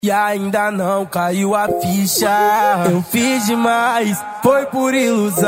E ainda não caiu a ficha. Eu fiz demais, foi por ilusão.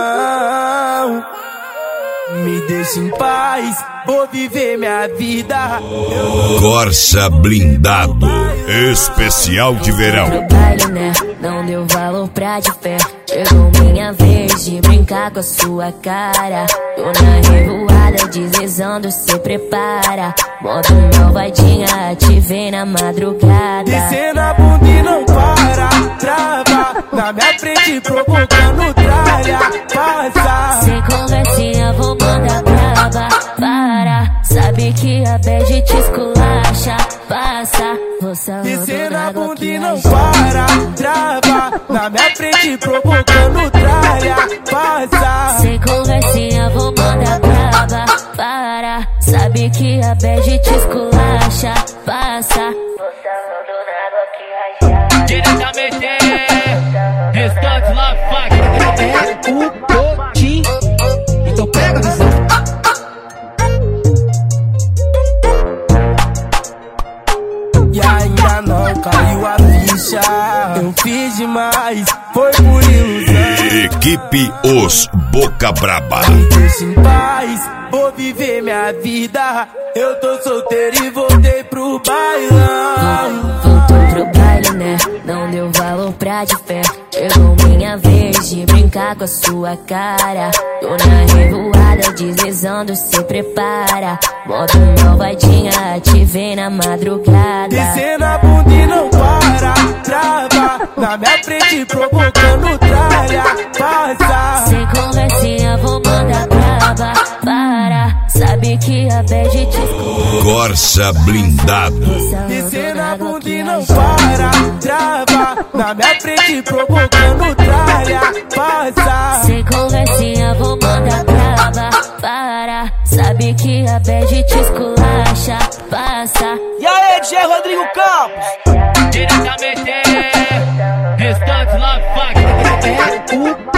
Me deixa em paz, vou viver minha vida. Corsa blindado, especial de verão. Pro baile, né? Não deu valor pra de fé. Chegou minha vez de brincar com a sua cara. Tô na revoada, deslizando, se prepara. Modo malvadinha, ativei na madrugada. Descendo a bunda e não para, trava na minha frente provocando tralha. Passa, sem conversinha vou mandar braba. Para, sabe que a bad te esculacha. Passa, vou salvar. descendo a bunda e não para, trava na minha frente provocando tralha. Passa, sem conversinha vou mandar braba. Para, sabe que a bad te esculacha. Passa, vou salvando na água que rajada. Diretamente, restante lá, faca. É o Potim. Então pega a visão. e ainda não caiu a ficha. Eu fiz demais, foi por ilusão. Equipe Os Boca Braba. Me deixa em paz, vou viver minha vida. Eu tô solteiro e voltei pro bailão. Voltou pro baile, né? Não deu valor pra de fé. Chegou minha vez de brincar com a sua cara. Tô na revoada, deslizando, se prepara. Modo malvadinha, ativei na madrugada. Descendo a bunda e não para, trava na minha frente provocando tralha. Passa, sem conversinha vou mandar braba. Para, sabe que a bad te esculacha. Corsa blindado. descendo a bunda e não para, trava na minha frente provocando tralha. Passa, sem conversinha vou mandar braba. Para, sabe que a bad te esculacha. Passa. E aí, DJ Rodrigo Campos? Diretamente, restante lá, faca. É o